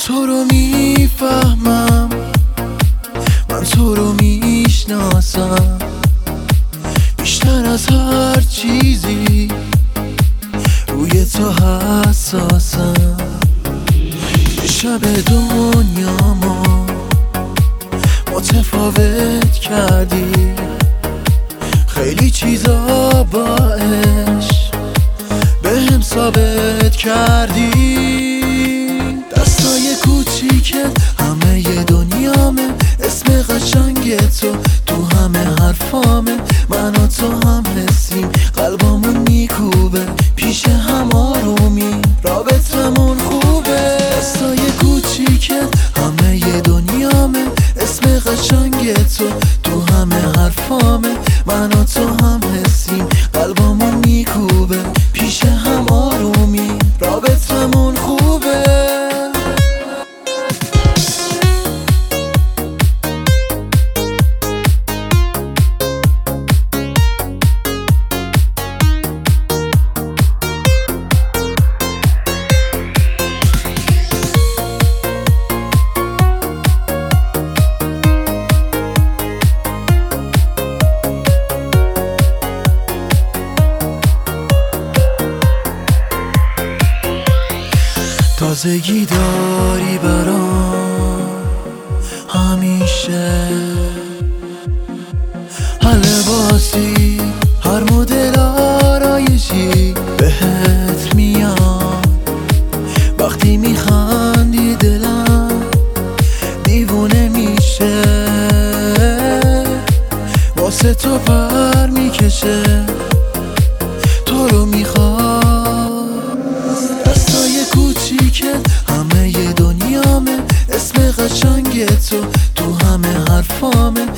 تو رو میفهمم، من تو رو میشناسم بیشتر از هر چیزی، روی تو حساسم. یه شب دنیامو متفاوت کردی، خیلی چیزا با عشق بهم ثابت کردی. دستای کوچیکت همه ی دنیامه، اسم قشنگ تو همه حرفامه. من و تو هم حسیم، قلبامون میکوبه، پیش هم آرومی، رابطمون خوبه. دستای کوچیکت همه ی دنیامه، اسم قشنگ تو همه حرفامه. من و تو هم حسیم، قلبامون میکوبه، پیش هم آرومی، رابطمون خوبه. تازگی داری برام همیشه، هر لباسی، هر مدل آرایشی بهت میاد. وقتی میخندی دلم دیوونه میشه، واسه تو پر میکشه، تو رو میخواد. دستای کوچیکت همه ی دنیامه، اسم قشنگ تو همه حرفامه.